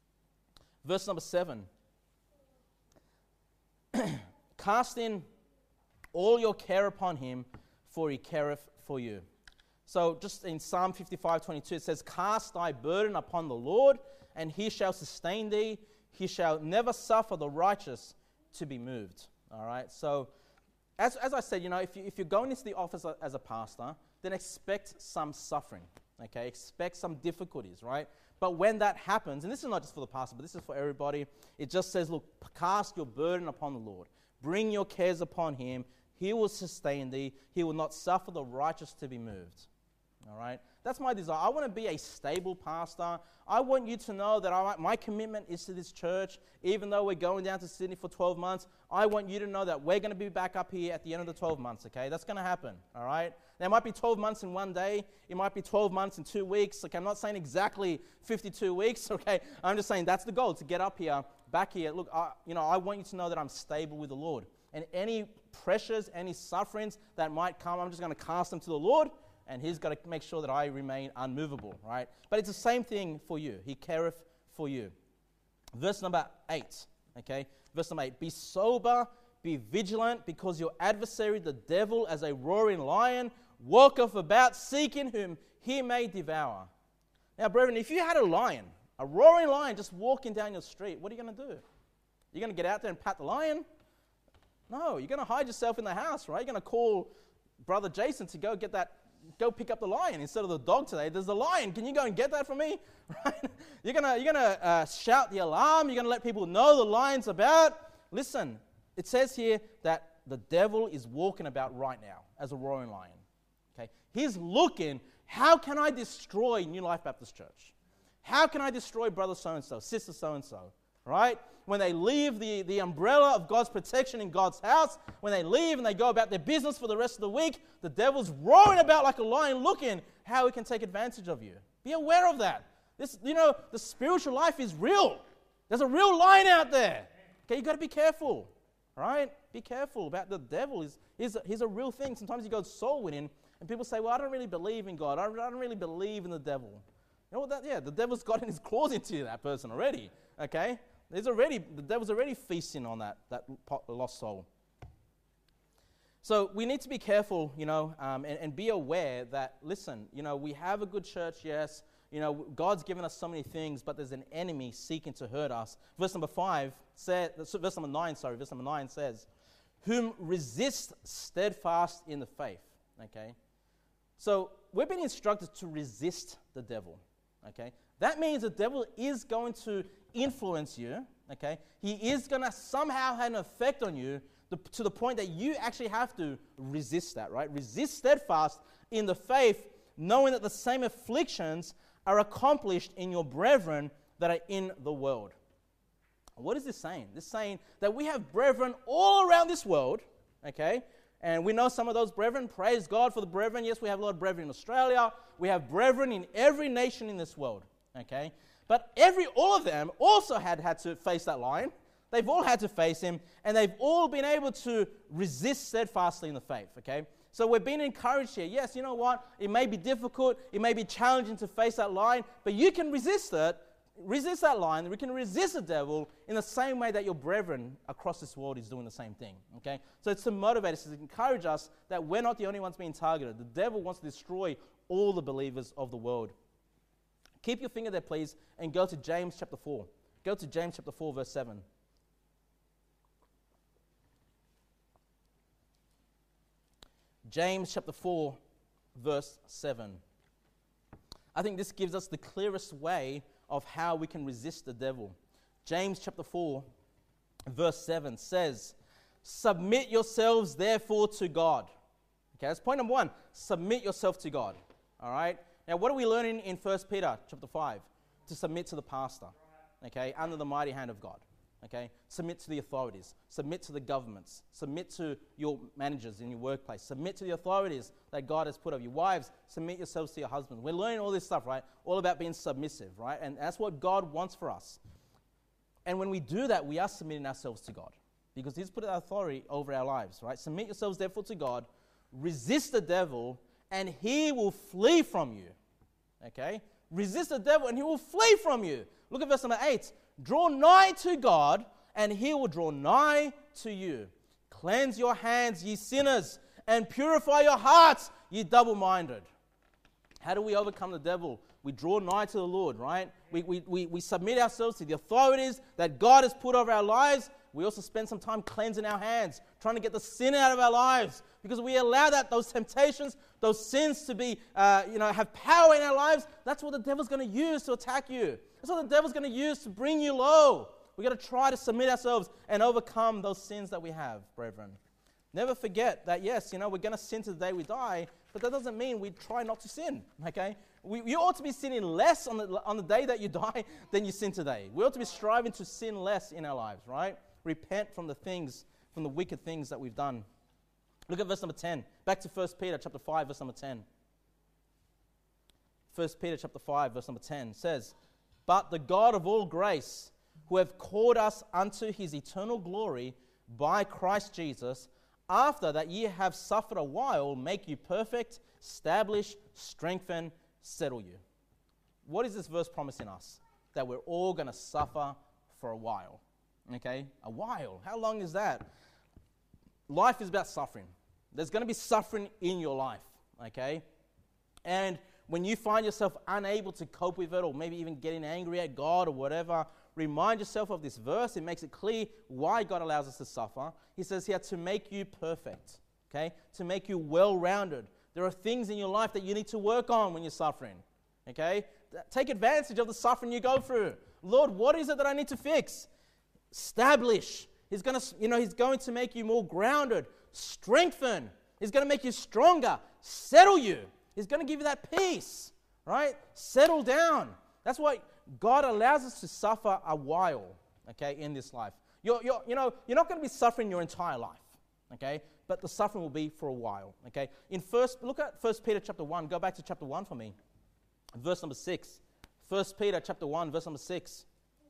Verse number seven. Cast in all your care upon him, for he careth for you. So just in Psalm fifty-five twenty-two, it says, cast thy burden upon the Lord, and he shall sustain thee. He shall never suffer the righteous to be moved. All right, so as, as I said, you know, if, you, if you're going into the office as a pastor, then expect some suffering, okay? Expect some difficulties, right? But when that happens, and this is not just for the pastor, but this is for everybody, it just says, look, cast your burden upon the Lord. Bring your cares upon him. He will sustain thee. He will not suffer the righteous to be moved. All right? That's my desire. I want to be a stable pastor. I want you to know that I, my commitment is to this church. Even though we're going down to Sydney for twelve months, I want you to know that we're going to be back up here at the end of the twelve months, okay? That's going to happen, all right? There might be twelve months in one day. It might be twelve months in two weeks. Okay, I'm not saying exactly fifty-two weeks, okay? I'm just saying that's the goal, to get up here, back here. Look, I, you know, I want you to know that I'm stable with the Lord. And any pressures, any sufferings that might come, I'm just going to cast them to the Lord, and He's got to make sure that I remain unmovable, right? But it's the same thing for you. He careth for you. Verse number eight, okay? Verse number eight, be sober, be vigilant, because your adversary, the devil, as a roaring lion, walketh about seeking whom he may devour. Now, brethren, if you had a lion, a roaring lion just walking down your street, what are you going to do? You're going to get out there and pat the lion? No, you're going to hide yourself in the house, right? You're going to call Brother Jason to go get that, go pick up the lion instead of the dog today. There's the lion. Can you go and get that for me? Right? You're going to you're gonna, uh, shout the alarm. You're going to let people know the lion's about. Listen, it says here that the devil is walking about right now as a roaring lion. Okay, he's looking, how can I destroy New Life Baptist Church? How can I destroy brother so-and-so, sister so-and-so, right? When they leave the, the umbrella of God's protection in God's house, when they leave and they go about their business for the rest of the week, the devil's roaring about like a lion looking how he can take advantage of you. Be aware of that. This, you know, the spiritual life is real. There's a real lion out there. Okay, you've got to be careful, right? Be careful about the devil. He's, he's, a, he's a real thing. Sometimes you go soul winning, and people say, well, I don't really believe in God. I don't, I don't really believe in the devil. You know what? That, yeah, the devil's gotten his claws into that person already, okay? There's already, the devil's already feasting on that, that lost soul. So we need to be careful, you know, um, and, and be aware that, listen, you know, we have a good church, yes. You know, God's given us so many things, but there's an enemy seeking to hurt us. Verse number five, said, verse number nine, sorry, verse number nine says, whom resist steadfast in the faith, okay? So we've been instructed to resist the devil, okay? That means the devil is going to influence you, okay? He is going to somehow have an effect on you the, to the point that you actually have to resist that, right? Resist steadfast in the faith, knowing that the same afflictions are accomplished in your brethren that are in the world. What is this saying? This is saying that we have brethren all around this world, okay? And we know some of those brethren. Praise God for the brethren. Yes, we have a lot of brethren in Australia. We have brethren in every nation in this world, okay? But every, all of them also had had to face that lion. They've all had to face him, and they've all been able to resist steadfastly in the faith, okay? So we're being encouraged here. Yes, you know what? It may be difficult. It may be challenging to face that lion, but you can resist it. Resist that lion. We can resist the devil in the same way that your brethren across this world is doing the same thing, okay? So it's to motivate us, to encourage us that we're not the only ones being targeted. The devil wants to destroy all the believers of the world. Keep your finger there, please, and go to James chapter four. Go to James chapter four, verse seven. James chapter four, verse seven. I think this gives us the clearest way of how we can resist the devil. James chapter four, verse seven says, submit yourselves therefore to God. Okay, that's point number one. Submit yourself to God. All right? Now, what are we learning in First Peter chapter five? To submit to the pastor, okay, under the mighty hand of God. Okay, submit to the authorities, submit to the governments, submit to your managers in your workplace, submit to the authorities that God has put over you. Wives, submit yourselves to your husbands. We're learning all this stuff, right? All about being submissive, right? And that's what God wants for us. And when we do that, we are submitting ourselves to God because He's put authority over our lives, right? Submit yourselves therefore to God, resist the devil, and he will flee from you. Okay? Resist the devil, and he will flee from you. Look at verse number eight. Draw nigh to God, and He will draw nigh to you. Cleanse your hands, ye sinners, and purify your hearts, ye double-minded. How do we overcome the devil? We draw nigh to the Lord, right? We, we, we, we submit ourselves to the authorities that God has put over our lives. We also spend some time cleansing our hands, trying to get the sin out of our lives, because we allow that, those temptations, those sins to be, uh, you know, have power in our lives. That's what the devil's going to use to attack you. That's what the devil's going to use to bring you low. We've got to try to submit ourselves and overcome those sins that we have, brethren. Never forget that, yes, you know, we're going to sin to the day we die, but that doesn't mean we try not to sin, okay? We, you ought to be sinning less on the, on the day that you die than you sin today. We ought to be striving to sin less in our lives, right? Repent from the things, from the wicked things that we've done. Look at verse number ten. Back to First Peter chapter five, verse number ten. First Peter chapter five, verse number ten says, "But the God of all grace, who have called us unto his eternal glory by Christ Jesus, after that ye have suffered a while, make you perfect, establish, strengthen, settle you." What is this verse promising us? That we're all going to suffer for a while. Okay? A while. How long is that? Life is about suffering. There's going to be suffering in your life. Okay? And when you find yourself unable to cope with it, or maybe even getting angry at God or whatever, remind yourself of this verse. It makes it clear why God allows us to suffer. He says here, to make you perfect, okay? To make you well-rounded. There are things in your life that you need to work on when you're suffering, okay? Take advantage of the suffering you go through. Lord, what is it that I need to fix? Establish. He's going to, you know, he's going to make you more grounded. Strengthen. He's going to make you stronger. Settle you. He's going to give you that peace, right? Settle down. That's why God allows us to suffer a while, okay, in this life. You're, you're, you know, you're not going to be suffering your entire life, okay? But the suffering will be for a while, okay? In first, look at First Peter chapter one. Go back to chapter one for me. Verse number six. First Peter chapter one, verse number six.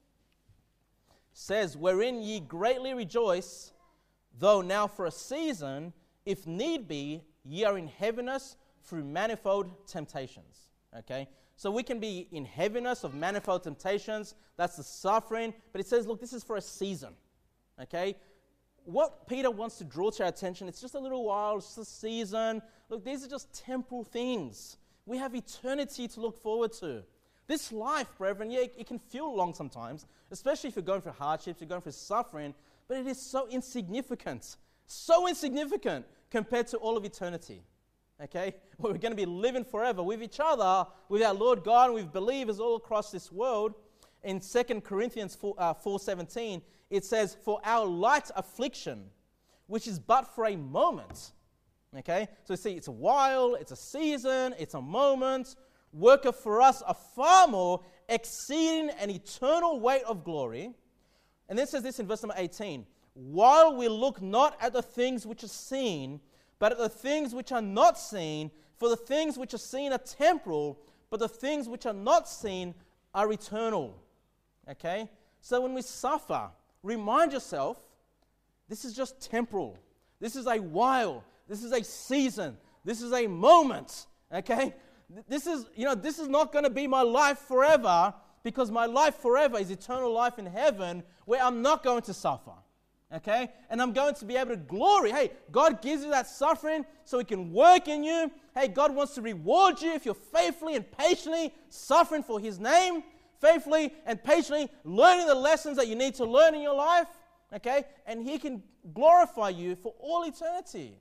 Says, "Wherein ye greatly rejoice, though now for a season, if need be, ye are in heaviness through manifold temptations." Okay? So we can be in heaviness of manifold temptations. That's the suffering. But it says, look, this is for a season. Okay? What Peter wants to draw to our attention, it's just a little while, it's just a season. Look, these are just temporal things. We have eternity to look forward to. This life, brethren, yeah, it can feel long sometimes, especially if you're going through hardships, you're going through suffering, but it is so insignificant, so insignificant compared to all of eternity. Okay? We're going to be living forever with each other, with our Lord God, and with believers all across this world. In Second Corinthians four seventeen, it says, "For our light affliction, which is but for a moment." Okay? So you see, it's a while, it's a season, it's a moment, worketh for us a far more exceeding an eternal weight of glory. And then it says this in verse number eighteen, "While we look not at the things which are seen, but at the things which are not seen, for the things which are seen are temporal, but the things which are not seen are eternal." Okay? So when we suffer, remind yourself, this is just temporal. This is a while. This is a season. This is a moment. Okay? This is, you know, this is not going to be my life forever, because my life forever is eternal life in heaven, where I'm not going to suffer. Okay? And I'm going to be able to glory. Hey, God gives you that suffering so He can work in you. Hey, God wants to reward you if you're faithfully and patiently suffering for His name, faithfully and patiently learning the lessons that you need to learn in your life. Okay? And He can glorify you for all eternity.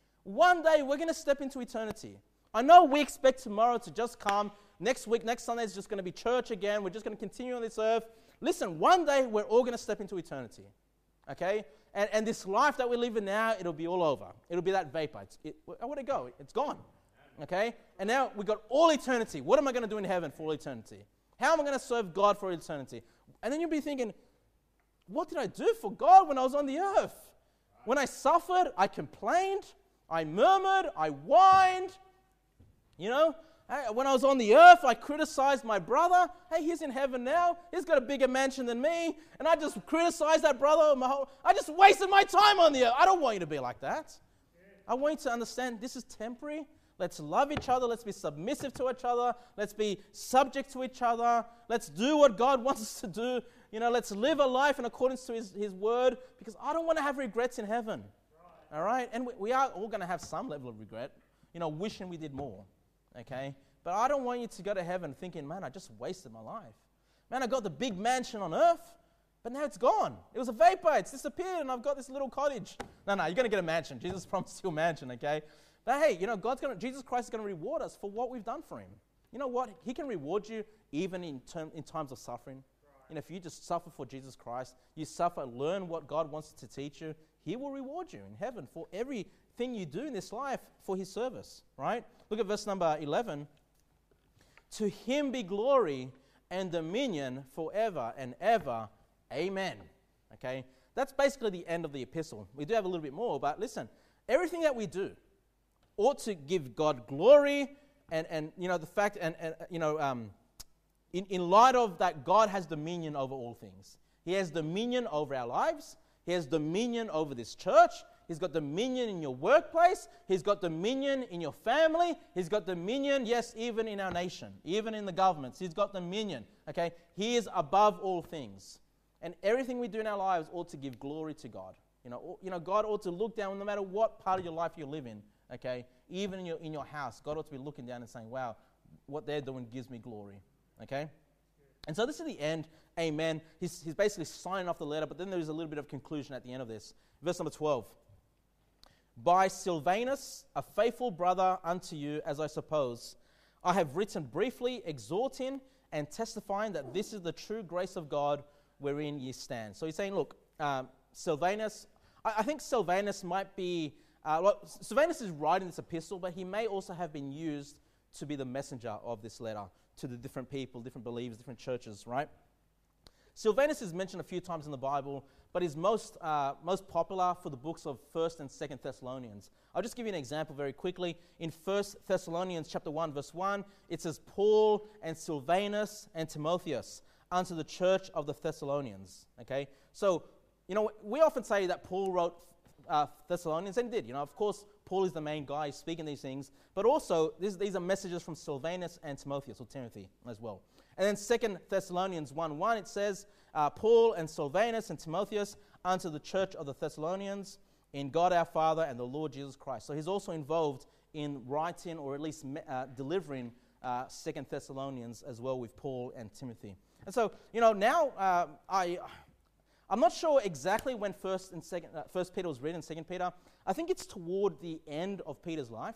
One day we're going to step into eternity. I know we expect tomorrow to just come. Next week, next Sunday is just going to be church again. We're just going to continue on this earth. Listen, one day we're all going to step into eternity. Okay? And, and this life that we live in now, it'll be all over. It'll be that vapor. It's, it, where'd it go? It's gone. Okay? And now we've got all eternity. What am I going to do in heaven for all eternity? How am I going to serve God for eternity? And then you'll be thinking, what did I do for God when I was on the earth? When I suffered, I complained, I murmured, I whined. You know, when I was on the earth, I criticized my brother. Hey, he's in heaven now. He's got a bigger mansion than me. And I just criticized that brother. My whole, I just wasted my time on the earth. I don't want you to be like that. I want you to understand this is temporary. Let's love each other. Let's be submissive to each other. Let's be subject to each other. Let's do what God wants us to do. You know, let's live a life in accordance to His, his word, because I don't want to have regrets in heaven. Right. All right? And we, we are all going to have some level of regret, you know, wishing we did more. Okay? But I don't want you to go to heaven thinking, man, I just wasted my life. Man, I got the big mansion on earth, but now it's gone. It was a vapor. It's disappeared, and I've got this little cottage. No, no, you're going to get a mansion. Jesus promised you a mansion, okay? But hey, you know, God's going to, Jesus Christ is going to reward us for what we've done for Him. You know what? He can reward you even in, term, in times of suffering. Right. You know, if you just suffer for Jesus Christ, you suffer, learn what God wants to teach you, He will reward you in heaven for every thing you do in this life for his service, right? Look at verse number eleven. To him be glory and dominion forever and ever. Amen. Okay? That's basically the end of the epistle. We do have a little bit more, but listen, everything that we do ought to give God glory and, and you know, the fact, and, and you know, um, in, in light of that, God has dominion over all things. He has dominion over our lives. He has dominion over this church. He's got dominion in your workplace. He's got dominion in your family. He's got dominion, yes, even in our nation, even in the governments. He's got dominion, okay? He is above all things. And everything we do in our lives ought to give glory to God. You know, you know, God ought to look down no matter what part of your life you live in, okay? Even in your, in your house, God ought to be looking down and saying, wow, what they're doing gives me glory, okay? And so this is the end, amen. He's, he's basically signing off the letter, but then there's a little bit of conclusion at the end of this. Verse number twelve. By Silvanus, a faithful brother unto you, as I suppose, I have written briefly, exhorting and testifying that this is the true grace of God wherein ye stand. So he's saying, look, um, Silvanus, I, I think Silvanus might be, uh, well, Silvanus is writing this epistle, but he may also have been used to be the messenger of this letter to the different people, different believers, different churches, right? Silvanus is mentioned a few times in the Bible, but is most uh, most popular for the books of First and Second Thessalonians. I'll just give you an example very quickly. In First Thessalonians chapter one, verse one, it says, Paul and Silvanus and Timotheus unto the church of the Thessalonians. Okay, so you know we often say that Paul wrote uh, Thessalonians, and did. You know, of course, Paul is the main guy speaking these things, but also this, these are messages from Silvanus and Timotheus, or Timothy as well. And then Second Thessalonians one one, it says, uh, Paul and Silvanus and Timotheus unto the church of the Thessalonians in God our Father and the Lord Jesus Christ. So he's also involved in writing, or at least uh, delivering uh, Second Thessalonians as well with Paul and Timothy. And so, you know, now uh, I, I'm not sure exactly when First and Second, uh, First Peter was written, Second Peter. I think it's toward the end of Peter's life,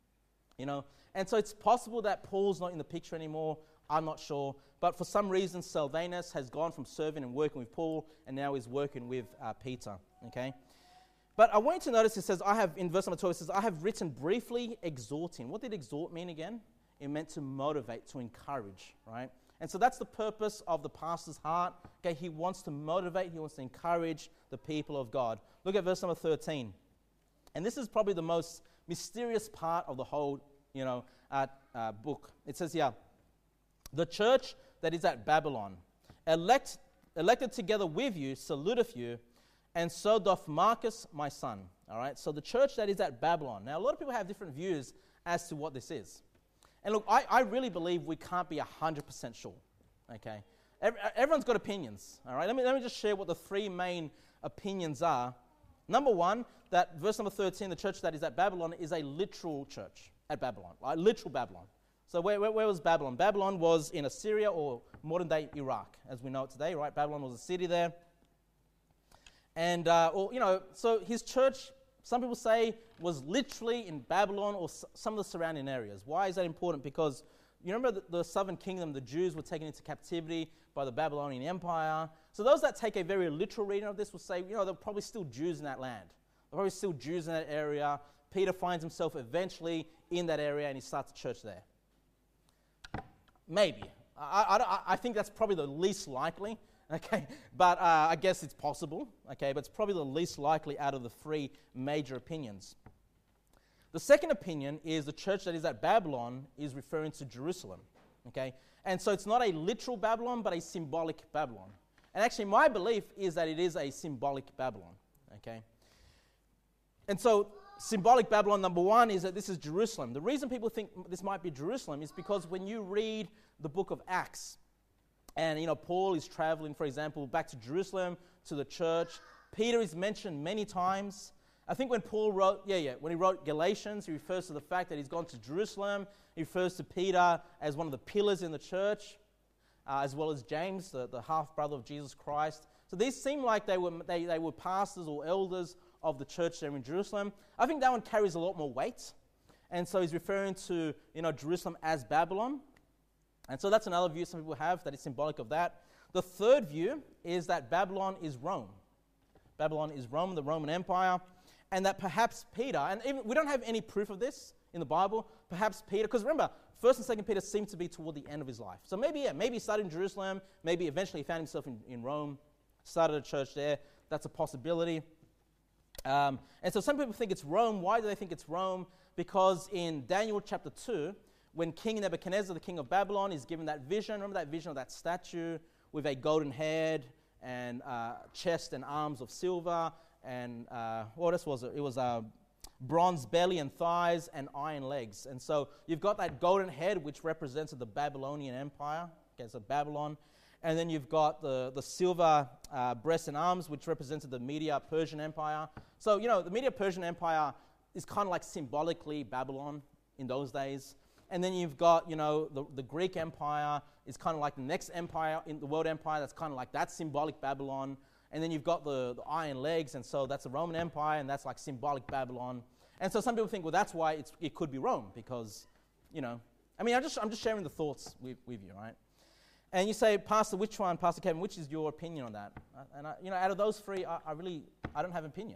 you know. And so it's possible that Paul's not in the picture anymore. I'm not sure. But for some reason, Silvanus has gone from serving and working with Paul, and now is working with uh, Peter, okay? But I want you to notice it says, I have, in verse number twelve, it says, I have written briefly exhorting. What did exhort mean again? It meant to motivate, to encourage, right? And so that's the purpose of the pastor's heart. Okay, he wants to motivate, he wants to encourage the people of God. Look at verse number thirteen. And this is probably the most mysterious part of the whole, you know, uh, uh, book. It says here, the church that is at Babylon, elect, elected together with you, saluteth you, and so doth Marcus, my son. All right, so the church that is at Babylon. Now, a lot of people have different views as to what this is. And look, I, I really believe we can't be one hundred percent sure, okay? Every, everyone's got opinions, all right? Let me, let me just share what the three main opinions are. Number one, that verse number thirteen, the church that is at Babylon, is a literal church at Babylon, like literal Babylon. So where, where, where was Babylon? Babylon was in Assyria, or modern-day Iraq, as we know it today, right? Babylon was a city there. And, uh, or, you know, so his church, some people say, was literally in Babylon or s- some of the surrounding areas. Why is that important? Because you remember the, the southern kingdom, the Jews were taken into captivity by the Babylonian Empire. So those that take a very literal reading of this will say, you know, there were probably still Jews in that land. There were probably still Jews in that area. Peter finds himself eventually in that area, and he starts a church there. Maybe. I, I, I think that's probably the least likely, okay? But uh, I guess it's possible, okay? But it's probably the least likely out of the three major opinions. The second opinion is the church that is at Babylon is referring to Jerusalem, okay? And so it's not a literal Babylon, but a symbolic Babylon. And actually, my belief is that it is a symbolic Babylon, okay? And so symbolic Babylon, number one, is that this is Jerusalem. The reason people think this might be Jerusalem is because when you read the book of Acts, and, you know, Paul is traveling, for example, back to Jerusalem, to the church. Peter is mentioned many times. I think when Paul wrote, yeah, yeah, when he wrote Galatians, he refers to the fact that he's gone to Jerusalem. He refers to Peter as one of the pillars in the church, uh, as well as James, the, the half-brother of Jesus Christ. So these seem like they were they, they were pastors or elders of the church there in Jerusalem. I think that one carries a lot more weight. And so he's referring to, you know, Jerusalem as Babylon. And so that's another view some people have, that is symbolic of that. The third view is that Babylon is Rome. Babylon is Rome, the Roman Empire. and that perhaps Peter, and even, we don't have any proof of this in the Bible, perhaps Peter, because remember, First and Second Peter seem to be toward the end of his life. So maybe, yeah, maybe he started in Jerusalem, maybe eventually he found himself in, in Rome, started a church there. That's a possibility. Um, and so some people think it's Rome. Why do they think it's Rome? Because in Daniel chapter two, when King Nebuchadnezzar, the king of Babylon, is given that vision, remember that vision of that statue with a golden head and uh, chest and arms of silver, and uh, what else was it? It was a bronze belly and thighs and iron legs. And so you've got that golden head, which represented the Babylonian Empire. Okay, so Babylon. And then you've got the, the silver uh, breast and arms, which represented the Media-Persian Empire. So, you know, the Media-Persian Empire is kind of like symbolically Babylon in those days. And then you've got, you know, the, the Greek Empire is kind of like the next empire in the world empire. That's kind of like that symbolic Babylon. And then you've got the, the iron legs, and so that's the Roman Empire, and that's like symbolic Babylon. And so some people think, well, that's why it's, it could be Rome, because, you know, I mean, I'm just, I'm just sharing the thoughts with, with you, right? And you say, Pastor, which one, Pastor Kevin, which is your opinion on that? And, I, you know, out of those three, I, I really, I don't have an opinion.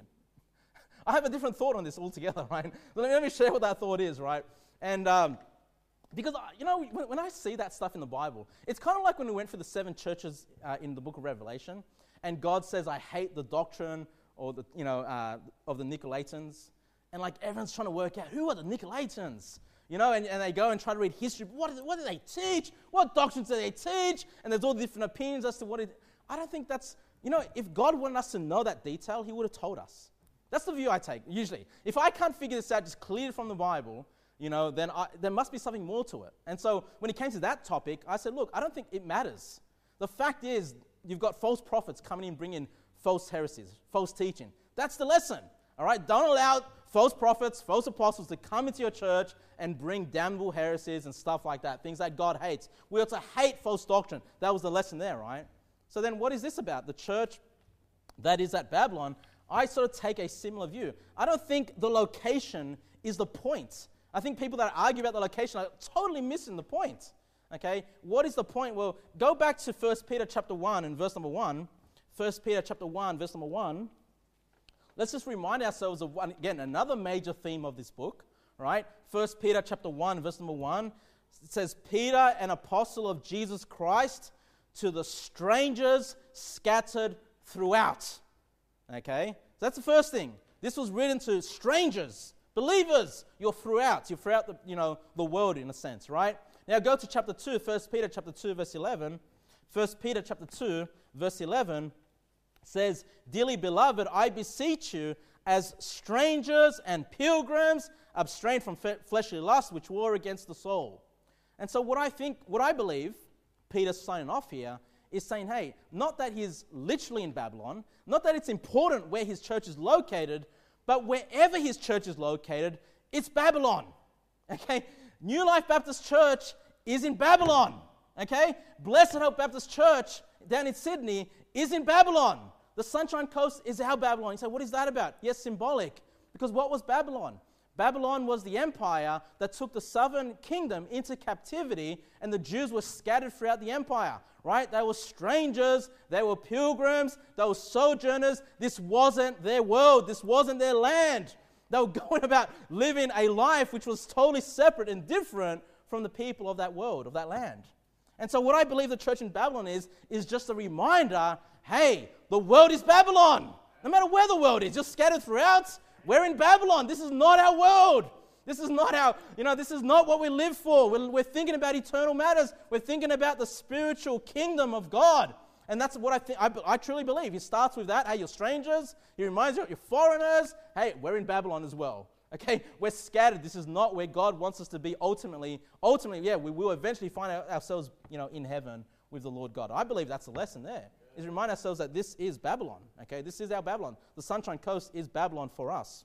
I have a different thought on this altogether, right? Let me, let me share what that thought is, right? And um, because, you know, when, when I see that stuff in the Bible, it's kind of like when we went through the seven churches uh, in the book of Revelation, and God says, I hate the doctrine or the, you know, uh, of the Nicolaitans. And like everyone's trying to work out, who are the Nicolaitans? You know, and, and they go and try to read history. What, is, what do they teach? What doctrines do they teach? And there's all different opinions as to what it... I don't think that's... You know, if God wanted us to know that detail, he would have told us. That's the view I take, usually. If I can't figure this out just clearly from the Bible, you know, then I, there must be something more to it. And so when it came to that topic, I said, look, I don't think it matters. The fact is, you've got false prophets coming in bringing false heresies, false teaching. That's the lesson, all right? Don't allow false prophets, false apostles to come into your church and bring damnable heresies and stuff like that, things that God hates. We ought to hate false doctrine. That was the lesson there, right? So then what is this about? The church that is at Babylon, I sort of take a similar view. I don't think the location is the point. I think people that argue about the location are totally missing the point. Okay, what is the point? Well, go back to First Peter chapter one and verse number one. First Peter chapter one, verse number one. Let's just remind ourselves of, one, again, another major theme of this book, right? First Peter chapter one, verse number one. It says, Peter, an apostle of Jesus Christ, to the strangers scattered throughout. Okay, so that's the first thing. This was written to strangers, believers. You're throughout. You're throughout the, you know, the world in a sense, right? Now go to chapter two, First Peter chapter two, verse eleven. First Peter chapter two, verse eleven says, Dearly beloved, I beseech you, as strangers and pilgrims, abstain from f- fleshly lusts which war against the soul. And so what I think, what I believe, Peter's signing off here, is saying, hey, not that he's literally in Babylon, not that it's important where his church is located, but wherever his church is located, it's Babylon. Okay? New Life Baptist Church is in Babylon. Okay? Blessed Hope Baptist Church down in Sydney is in Babylon. The Sunshine Coast is our Babylon. You say, what is that about? Yes, symbolic. Because what was Babylon? Babylon was the empire that took the southern kingdom into captivity, and the Jews were scattered throughout the empire, right? They were strangers, they were pilgrims, they were sojourners. This wasn't their world, this wasn't their land. They were going about living a life which was totally separate and different from the people of that world, of that land. And so what I believe the church in Babylon is, is just a reminder, hey, the world is Babylon. No matter where the world is, just scattered throughout, we're in Babylon. This is not our world. This is not our, you know, this is not what we live for. We're, we're thinking about eternal matters. We're thinking about the spiritual kingdom of God. And that's what I think. I, I truly believe. He starts with that. Hey, you're strangers. He reminds you, you're foreigners. Hey, we're in Babylon as well. Okay, we're scattered. This is not where God wants us to be ultimately. Ultimately, yeah, we will eventually find our, ourselves, you know, in heaven with the Lord God. I believe that's the lesson there. Is remind ourselves that this is Babylon. Okay, this is our Babylon. The Sunshine Coast is Babylon for us.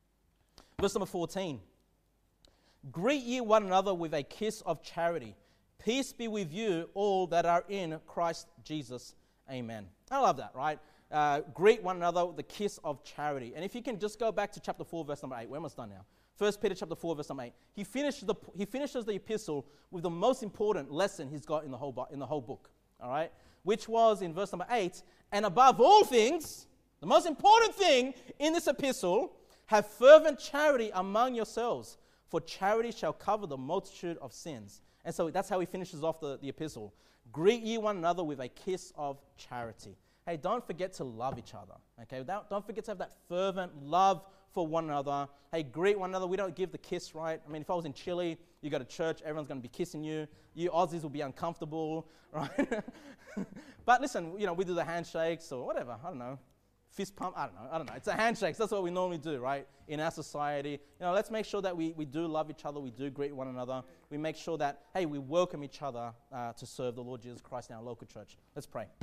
Verse number fourteen. Greet ye one another with a kiss of charity. Peace be with you all that are in Christ Jesus. Amen. I love that, right? Uh, greet one another with the kiss of charity. And if you can just go back to chapter four, verse number eight. We're almost done now. First Peter chapter four, verse number eight. He finishes the he finishes the epistle with the most important lesson he's got in the whole in the whole book. All right, which was in verse number eight. And above all things, the most important thing in this epistle, Have fervent charity among yourselves, for charity shall cover the multitude of sins. And so that's how he finishes off the, the epistle. Greet ye one another with a kiss of charity. Hey, don't forget to love each other. Okay, don't, don't forget to have that fervent love for one another. Hey, greet one another. We don't give the kiss, right? I mean, if I was in Chile, you go to church, everyone's going to be kissing you. You Aussies will be uncomfortable, right? But listen, you know, we do the handshakes or whatever. I don't know. Fist pump, I don't know, I don't know. It's a handshake. That's what we normally do, right? In our society. You know, let's make sure that we, we do love each other. We do greet one another. We make sure that, hey, we welcome each other uh, to serve the Lord Jesus Christ in our local church. Let's pray.